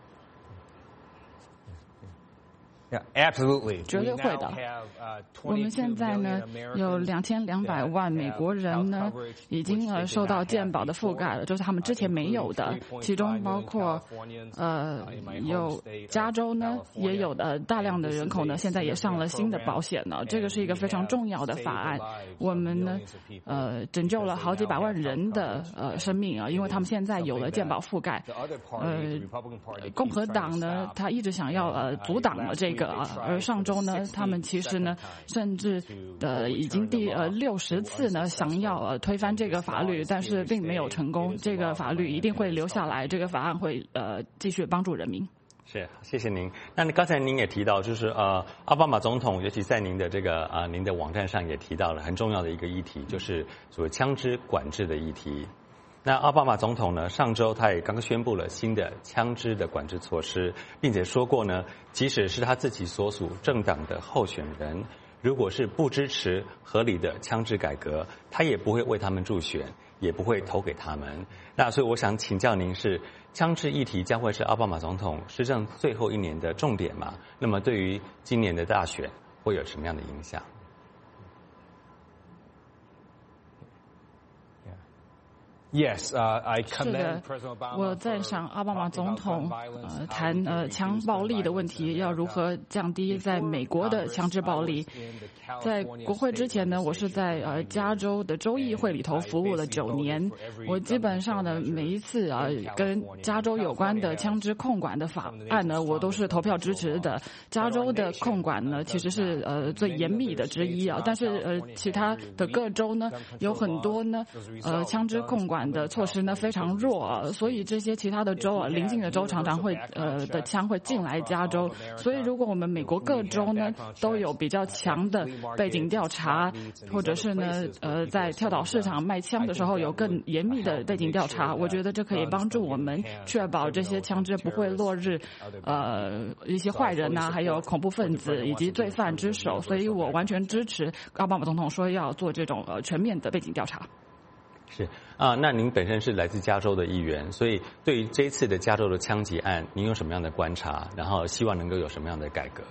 ？Yeah, absolutely. 绝对会的。我们现在呢有2200万美国人呢已经受到健保的覆盖了，就是他们之前没有的，其中包括有加州呢也有的大量的人口呢现在也上了新的保险呢，这个是一个非常重要的法案。我们呢拯救了好几百万人的生命啊，因为他们现在有了健保覆盖。共和党呢他一直想要阻挡了这个而上周呢，他们其实呢，甚至已经第60次呢，想要推翻这个法律，但是并没有成功。这个法律一定会留下来，这个法案会继续帮助人民。 是，谢谢您。那刚才您也提到，就是奥巴马总统，尤其在您的这个您的网站上也提到了很重要的一个议题，就是所谓枪支管制的议题。那奥巴马总统呢，上周他也刚宣布了新的枪支的管制措施，并且说过呢，即使是他自己所属政党的候选人，如果是不支持合理的枪支改革，他也不会为他们助选，也不会投给他们。那所以我想请教您，是枪支议题将会是奥巴马总统施政最后1年的重点吗？那么对于今年的大选会有什么样的影响 Yes, I 是 commend 的 President Obama. 我赞赏奥巴马总统谈枪暴力的问题，要如何降低在美国的枪支暴力。在国会之前呢，我是在加州的州议会里头服务了9年。我基本上呢，每一次跟加州有关的枪支控管的法案呢，我都是投票支持的。加州的控管呢，其实是最严密的之一但是其他的各州呢，有很多呢枪支控管的措施呢非常弱所以这些其他的州邻近的州常常会的枪会进来加州。所以如果我们美国各州呢都有比较强的背景调查，或者是呢在跳蚤市场卖枪的时候有更严密的背景调查，我觉得这可以帮助我们确保这些枪支不会落入一些坏人还有恐怖分子以及罪犯之手。所以我完全支持奥巴马总统说要做这种全面的背景调查。 是那您本身是来自加州的议员，所以对于这一次的加州的枪击案，您有什么样的观察？然后希望能够有什么样的改革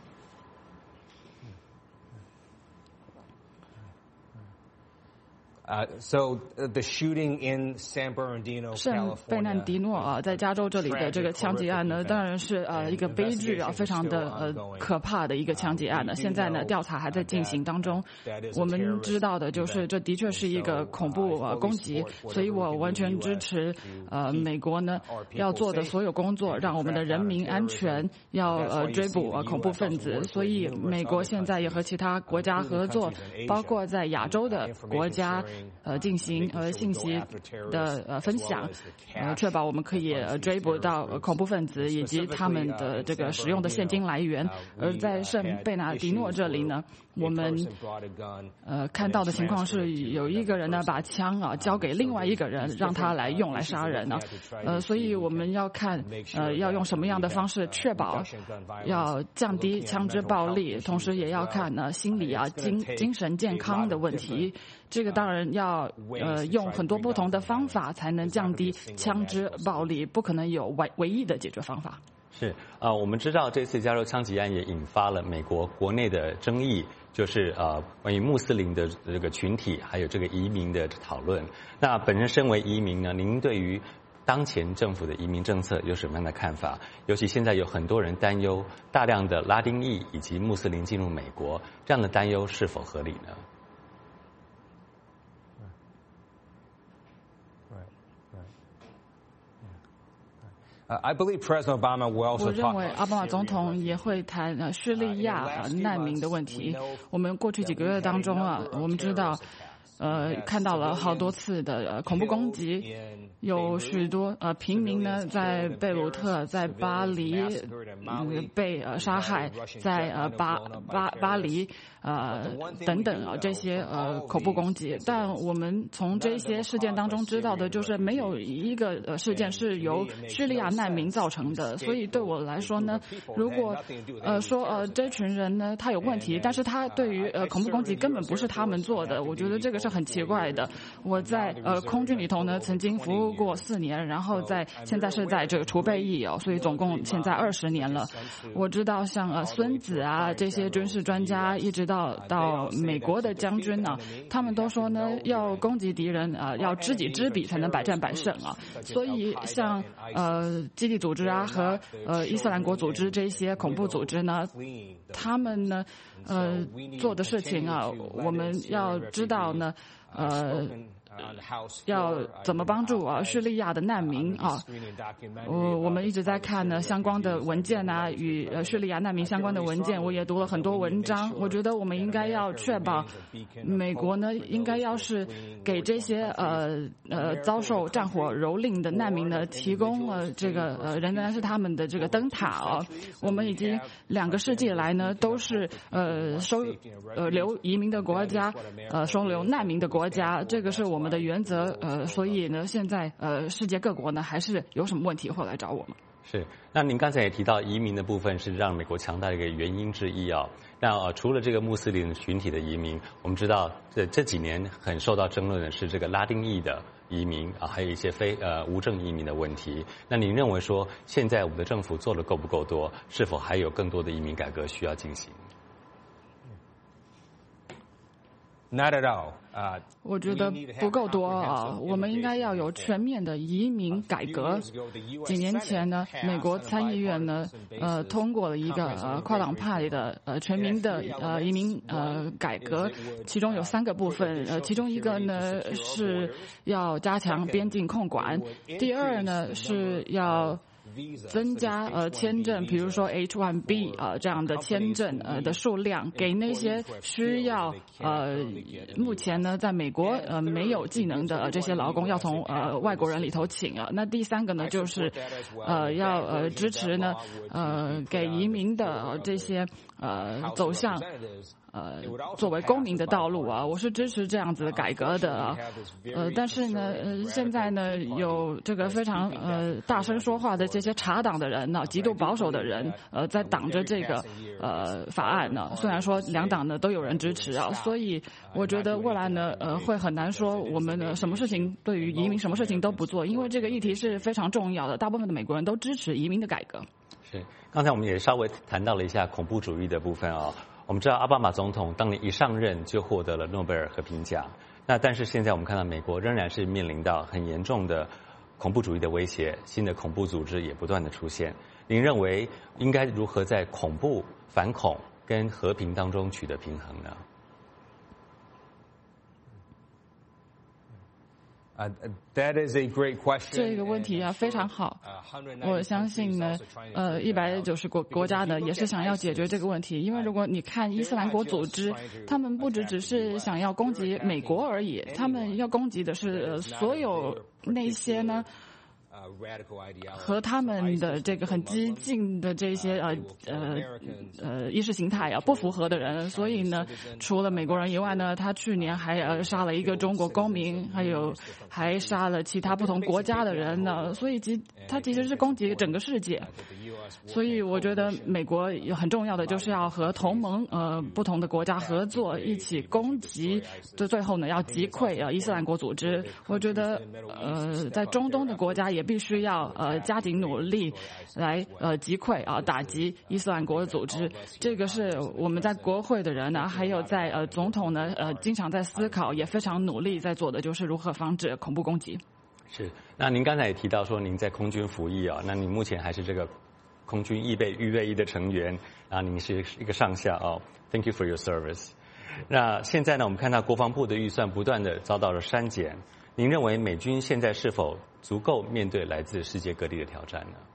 ？So the shooting in San Bernardino, 圣贝南迪诺在加州这里的这个枪击案呢，当然是一个悲剧非常的可怕的一个枪击案呢。现在呢，调查还在进行当中。我们知道的就是，这的确是一个恐怖攻击，所以我完全支持美国呢要做的所有工作，让我们的人民安全，要追捕恐怖分子。所以美国现在也和其他国家合作，包括在亚洲的国家。进行信息的分享，确保我们可以追捕到恐怖分子以及他们的这个使用的现金来源。而在圣贝纳迪诺这里呢，我们看到的情况是有一个人呢把枪交给另外一个人，让他来用来杀人所以我们要看要用什么样的方式确保要降低枪支暴力，同时也要看心理精神健康的问题。这个当然要用很多不同的方法才能降低枪支暴力，不可能有唯一的解决方法。 是我们知道这次加州枪击案也引发了美国国内的争议，就是关于穆斯林的这个群体还有这个移民的讨论。那本身身为移民呢，您对于当前政府的移民政策有什么样的看法？尤其现在有很多人担忧大量的拉丁裔以及穆斯林进入美国，这样的担忧是否合理呢 ？I believe President Obama will also talk. 我认为奥巴马总统也会谈叙利亚难民的问题。我们过去几个月当中我们知道看到了好多次的恐怖攻击，有许多平民呢在贝鲁特、在巴黎被杀害，在巴黎等等这些恐怖攻击。但我们从这些事件当中知道的就是没有一个事件是由叙利亚难民造成的。所以对我来说呢，如果说这群人呢他有问题，但是他对于恐怖攻击根本不是他们做的，我觉得这个是很奇怪的。我在空军里头呢曾经服务过4年，然后现在是在这个储备役所以总共现在20年了。我知道像孙子这些军事专家，一直到美国的将军他们都说呢，要攻击敌人要知己知彼才能百战百胜所以像基地组织和伊斯兰国组织这些恐怖组织呢，他们呢做的事情我们要知道呢要怎么帮助叙利亚的难民我们一直在看呢相关的文件与叙利亚难民相关的文件，我也读了很多文章。我觉得我们应该要确保美国呢应该要是给这些遭受战火蹂躏的难民呢提供这个仍然是他们的这个灯塔我们已经2个世纪来呢都是收留移民的国家，收留难民的国家，这个是我们的原则所以呢现在世界各国呢还是有什么问题会来找我们。 是，那您刚才也提到移民的部分是让美国强大的一个原因之一那除了这个穆斯林群体的移民，我们知道这几年很受到争论的是这个拉丁裔的移民还有一些无证移民的问题。那您认为说现在我们的政府做的够不够多？是否还有更多的移民改革需要进行 Not at all. 我觉得不够多啊，我们应该要有全面的移民改革。几年前呢，美国参议院呢，通过了一个跨党派的全民的移民改革，其中有3个部分，其中一个呢是要加强边境控管，第二呢是要增加签证，比如说 H1B 这样的签证的数量，给那些需要目前呢在美国没有技能的这些劳工，要从外国人里头请啊。那第3个呢就是要支持呢给移民的这些走向作为公民的道路啊，我是支持这样子的改革的啊。但是呢，现在呢有这个非常大声说话的这些茶党的人呢，极度保守的人在挡着这个法案呢。虽然说2党呢都有人支持啊，所以我觉得未来呢会很难说我们呢什么事情对于移民什么事情都不做，因为这个议题是非常重要的，大部分的美国人都支持移民的改革。 是，刚才我们也稍微谈到了一下恐怖主义的部分啊。我们知道奥巴马总统当年一上任就获得了诺贝尔和平奖，那但是现在我们看到美国仍然是面临到很严重的恐怖主义的威胁，新的恐怖组织也不断的出现。您认为应该如何在恐怖、反恐跟和平当中取得平衡呢 ？That is a great question. 这个问题啊非常好，我相信呢，190个国家呢也是想要解决这个问题，因为如果你看伊斯兰国组织，他们不只是想要攻击美国而已，他们要攻击的是所有那些呢和他们的这个很激进的这些意识形态不符合的人，所以呢，除了美国人以外呢，他去年还杀了一个中国公民，还杀了其他不同国家的人呢，所以他其实是攻击整个世界。所以我觉得美国很重要的就是要和同盟不同的国家合作，一起攻击，最后呢要击溃伊斯兰国组织。我觉得在中东的国家也必须要加紧努力来击溃打击伊斯兰国组织。这个是我们在国会的人呢，还有在总统呢经常在思考，也非常努力在做的，就是如何防止恐怖攻击。 是，那您刚才也提到说您在空军服役那您目前还是这个空军预备役的成员，然后您是一个上校Thank you for your service。那现在呢，我们看到国防部的预算不断的遭到了删减，您认为美军现在是否足够面对来自世界各地的挑战呢？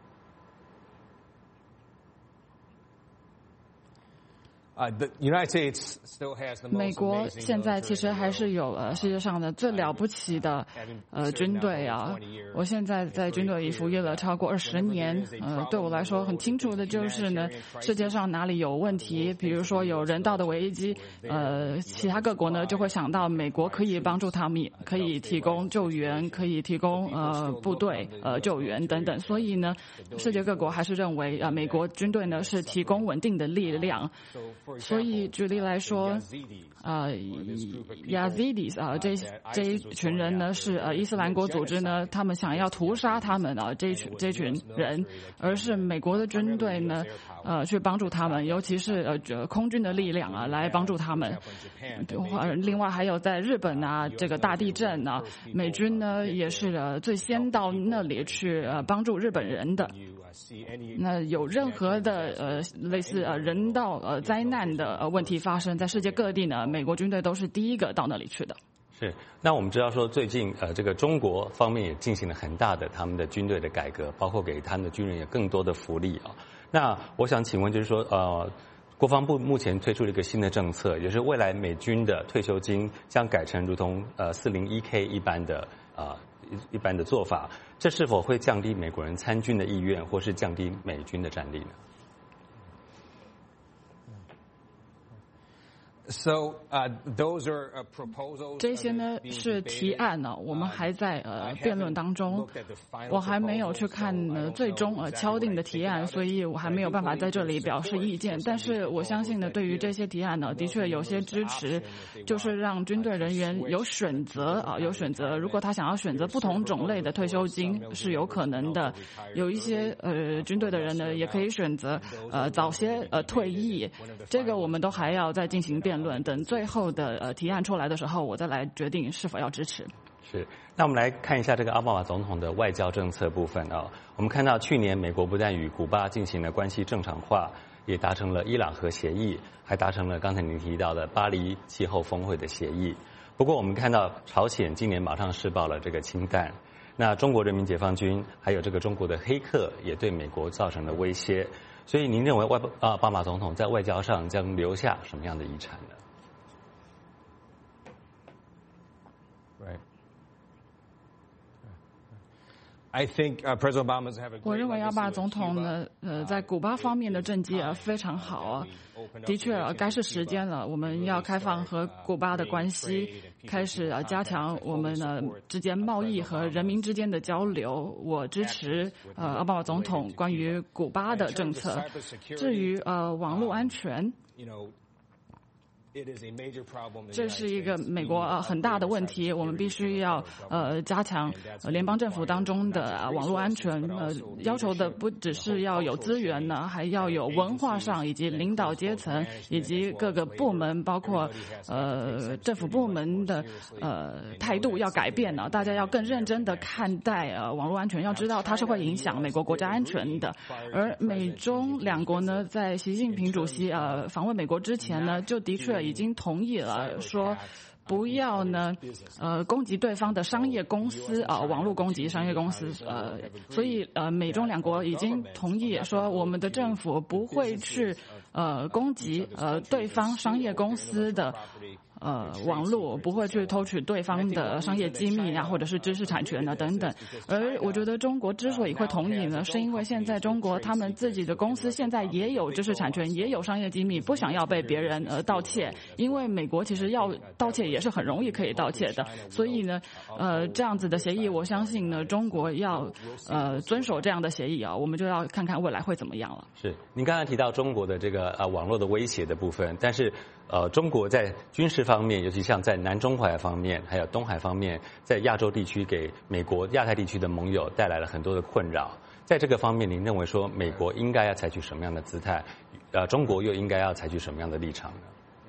美国现在其实还是有世界上的最了不起的军队啊！我现在在军队里服役了超过20年，对我来说很清楚的就是呢，世界上哪里有问题，比如说有人道的危机，其他各国呢就会想到美国可以帮助他们，可以提供救援，可以提供部队救援等等。所以呢，世界各国还是认为美国军队呢是提供稳定的力量。所以举例来说Yazidis 这一群人呢是伊斯兰国组织呢，他们想要屠杀他们这群人，而是美国的军队呢去帮助他们，尤其是空军的力量来帮助他们。另外还有在日本这个大地震美军呢也是最先到那里去帮助日本人的。那有任何的类似人道灾难的问题发生在世界各地呢，美国军队都是第一个到那里去的。 是，那我们知道说最近这个中国方面也进行了很大的他们的军队的改革，包括给他们的军人有更多的福利那我想请问就是说国防部目前推出了一个新的政策，也就是未来美军的退休金将改成如同401k 一般的做法，这是否会降低美国人参军的意愿，或是降低美军的战力呢？ 这些呢是提案我们还在辩论当中，我还没有去看最终敲定的提案，所以我还没有办法在这里表示意见。但是我相信呢，对于这些提案呢，的确有些支持，就是让军队人员有选择如果他想要选择不同种类的退休金是有可能的。有一些军队的人呢，也可以选择早些退役，这个我们都还要再进行辩论。 辩论，等最后的提案出来的时候，我再来决定是否要支持。 是，那我们来看一下这个奥巴马总统的外交政策部分哦。我们看到去年美国不但与古巴进行了关系正常化，也达成了伊朗核协议，还达成了刚才您提到的巴黎气候峰会的协议。不过我们看到朝鲜今年马上试爆了这个氢弹，那中国人民解放军还有这个中国的黑客也对美国造成了威胁。所以您认为奥巴马总统在外交上将留下什么样的遗产呢？ 我认为奥巴马总统呢，在古巴方面的政绩非常好啊。的确，该是时间了，我们要开放和古巴的关系，开始加强我们之间贸易和人民之间的交流。我支持奥巴马总统关于古巴的政策。至于网络安全，这是一个美国很大的问题，我们必须要加强联邦政府当中的网络安全。要求的不只是要有资源呢，还要有文化上以及领导阶层以及各个部门，包括政府部门的态度要改变呢。大家要更认真的看待网络安全，要知道它是会影响美国国家安全的。而美中两国呢，在习近平主席访问美国之前呢，就的确已经同意了，说不要呢攻击对方的商业公司网络攻击商业公司所以美中两国已经同意说，我们的政府不会去攻击对方商业公司的网络，不会去偷取对方的商业机密或者是知识产权等等。而我觉得中国之所以会同意呢，是因为现在中国他们自己的公司现在也有知识产权，也有商业机密，不想要被别人盗窃。因为美国其实要盗窃也是很容易可以盗窃的，所以呢，这样子的协议，我相信呢，中国要遵守这样的协议我们就要看看未来会怎么样了。 是，您刚才提到中国的这个网络的威胁的部分，但是中国在军事方面，尤其像在南中海方面，还有东海方面，在亚洲地区给美国亚太地区的盟友带来了很多的困扰。在这个方面，您认为说美国应该要采取什么样的姿态？中国又应该要采取什么样的立场呢？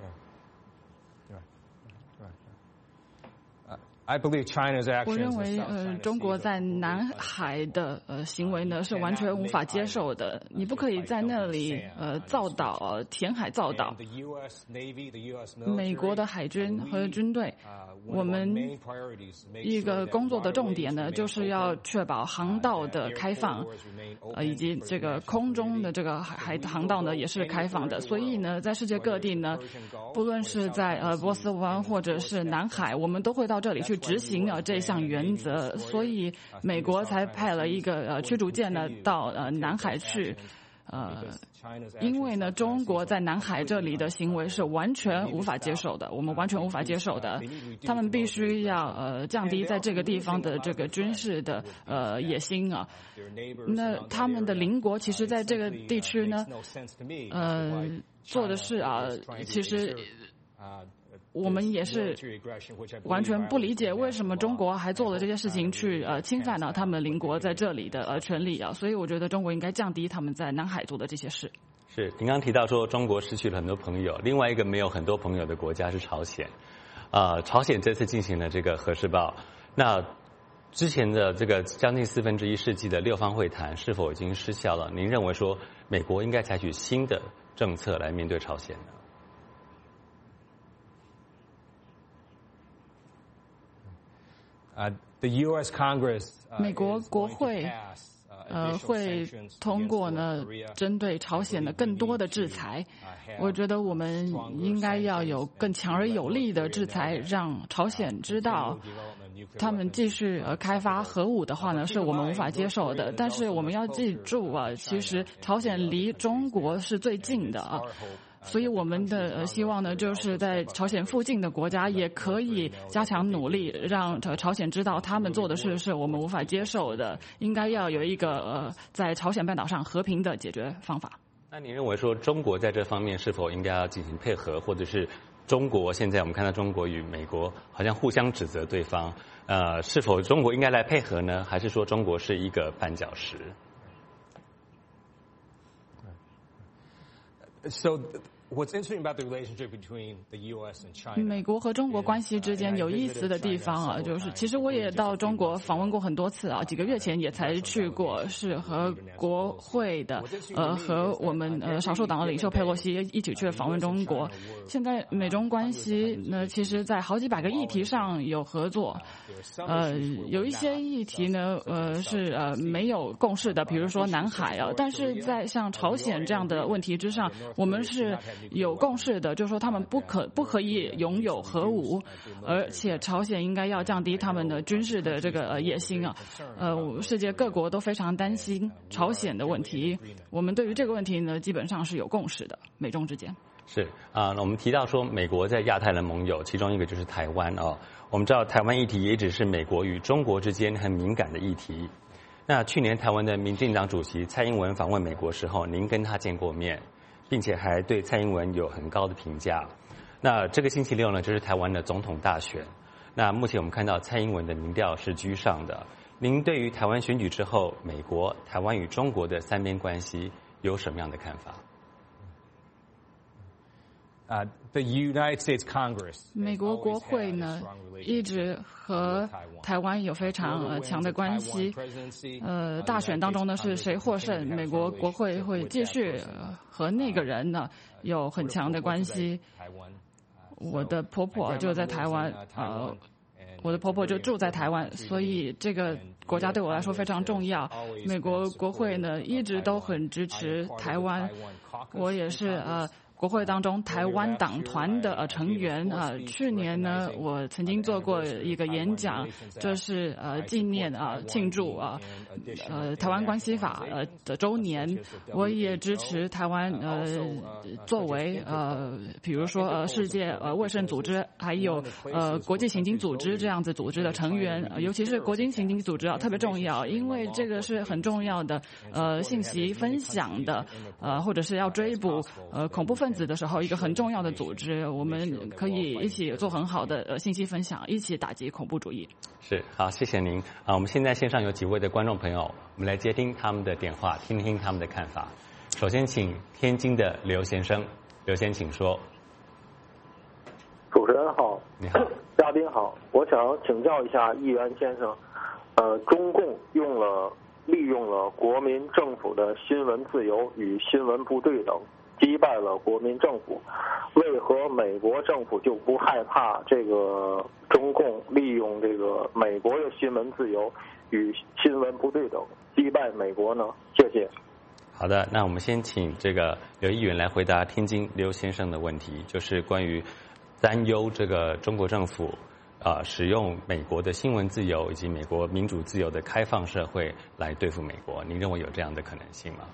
我认为中国在南海的行为呢是完全无法接受的。你不可以在那里造岛填海造岛。美国的海军和军队，我们一个工作的重点呢，就是要确保航道的开放，以及这个空中的这个航道呢也是开放的。所以呢，在世界各地呢，不论是在波斯湾或者是南海，我们都会到这里去执行这项原则，所以美国才派了一个驱逐舰呢到南海去。因为呢，中国在南海这里的行为是完全无法接受的，我们完全无法接受的。他们必须要降低在这个地方的这个军事的野心那他们的邻国其实在这个地区呢，做的事其实。我们也是完全不理解为什么中国还做了这些事情去侵犯他们邻国在这里的权利所以我觉得中国应该降低他们在南海做的这些事。 是，您刚提到说中国失去了很多朋友，另外一个没有很多朋友的国家是朝鲜。朝鲜这次进行了这个核试爆，那之前的这个将近1/4世纪的六方会谈是否已经失效了？您认为说美国应该采取新的政策来面对朝鲜呢？ 美国国会会通过呢针对朝鲜的更多的制裁。我觉得我们应该要有更强而有力的制裁，让朝鲜知道他们继续开发核武的话呢，是我们无法接受的。但是我们要记住其实朝鲜离中国是最近的所以我们的希望呢，就是在朝鲜附近的国家也可以加强努力，让朝鲜知道他们做的事是我们无法接受的，应该要有一个在朝鲜半岛上和平的解决方法。 那你认为说中国在这方面是否应该要进行配合，或者是中国现在我们看到中国与美国好像互相指责对方，是否中国应该来配合呢？还是说中国是一个绊脚石？ 美国和中国关系之间有意思的地方啊，就是其实我也到中国访问过很多次啊，几个月前也才去过，是和国会的和我们少数党的领袖佩洛西一起去访问中国。现在美中关系呢，其实在好几百个议题上有合作，有一些议题呢是没有共识的，比如说南海啊，但是在像朝鲜这样的问题之上，我们是有共识的，就是说他们不可以拥有核武，而且朝鲜应该要降低他们的军事的这个野心啊。世界各国都非常担心朝鲜的问题，我们对于这个问题呢，基本上是有共识的，美中之间。 是啊，我们提到说美国在亚太的盟友，其中一个就是台湾哦。我们知道台湾议题也只是美国与中国之间很敏感的议题。那去年台湾的民进党主席蔡英文访问美国时候，您跟他见过面，并且还对蔡英文有很高的评价。那这个星期六呢，就是台湾的总统大选。那目前我们看到蔡英文的民调是居上的。您对于台湾选举之后，美国、台湾与中国的三边关系有什么样的看法？ 美国国会呢，一直和台湾有非常强的关系。大选当中呢，是谁获胜，美国国会会继续和那个人呢有很强的关系。我的婆婆就在台湾，我的婆婆就住在台湾，所以这个国家对我来说非常重要。美国国会呢一直都很支持台湾，我也是国会当中台湾党团的成员啊。去年呢，我曾经做过一个演讲，这是纪念庆祝台湾关系法的周年。我也支持台湾作为比如说世界卫生组织还有国际刑警组织这样子组织的成员，尤其是国际刑警组织特别重要，因为这个是很重要的信息分享的或者是要追捕恐怖分子的时候一个很重要的组织，我们可以一起做很好的信息分享，一起打击恐怖主义。 是，好，谢谢您我们现在线上有几位的观众朋友，我们来接听他们的电话，听听他们的看法。首先请天津的刘先生，刘先请说。 主持人好， 你好， 嘉宾好，我想请教一下议员先生，中共利用了国民政府的新闻自由与新闻不对等，击败了国民政府，为何美国政府就不害怕这个中共利用这个美国的新闻自由与新闻不对等击败美国呢？谢谢。 好的，那我们先请这个刘议员来回答天津刘先生的问题，就是关于担忧这个中国政府使用美国的新闻自由以及美国民主自由的开放社会来对付美国，您认为有这样的可能性吗？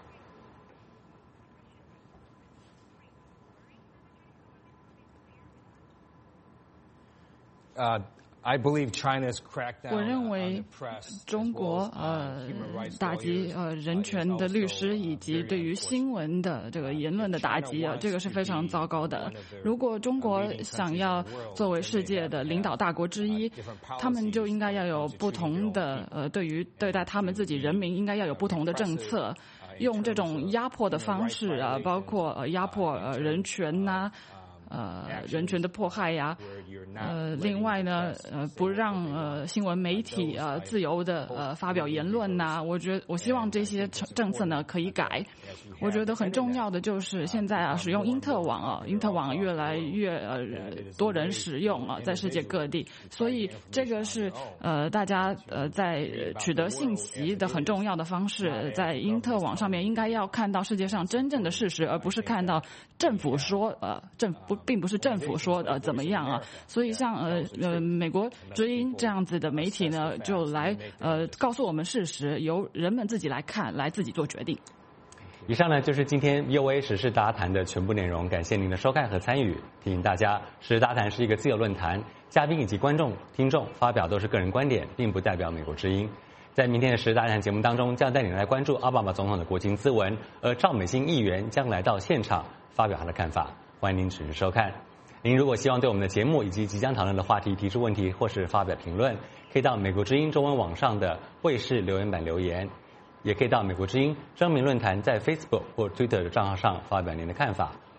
我认为中国打击人权的律师以及对于新闻的这个言论的打击这个是非常糟糕的。如果中国想要作为世界的领导大国之一，他们就应该要有不同的对待他们自己人民应该要有不同的政策，用这种压迫的方式包括压迫人权呐。人权的迫害呀，另外呢，不让新闻媒体自由的发表言论呐，我希望这些政策呢可以改。我觉得很重要的就是现在使用因特网因特网越来越多人使用在世界各地，所以这个是大家在取得信息的很重要的方式。在因特网上面应该要看到世界上真正的事实，而不是看到政府说并不是政府说怎么样所以像美国之音这样子的媒体呢，就来告诉我们事实，由人们自己来看，来自己做决定。 以上呢就是今天 VOA 时事大谈的全部内容，感谢您的收看和参与。提醒大家，时事大谈是一个自由论坛，嘉宾以及观众、听众发表都是个人观点，并不代表美国之音。在明天的时事大谈节目当中，将带领来关注奥巴马总统的国情咨文，而赵美心议员将来到现场发表他的看法。欢迎您持续收看。您如果希望对我们的节目以及即将讨论的话题提出问题或是发表评论，可以到美国之音中文网上的卫视留言板留言，也可以到美国之音声明论坛在 Facebook 或 Twitter 的账号上发表您的看法。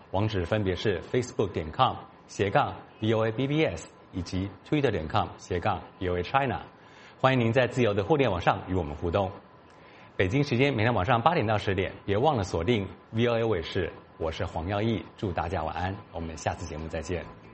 网址分别是 facebook.com/VOABBS 以及 twitter.com/VOA China。欢迎您在自由的互联网上与我们互动。北京时间每天晚上8点到10点，别忘了锁定 VOA 卫视。我是黄耀义，祝大家晚安，我们下次节目再见。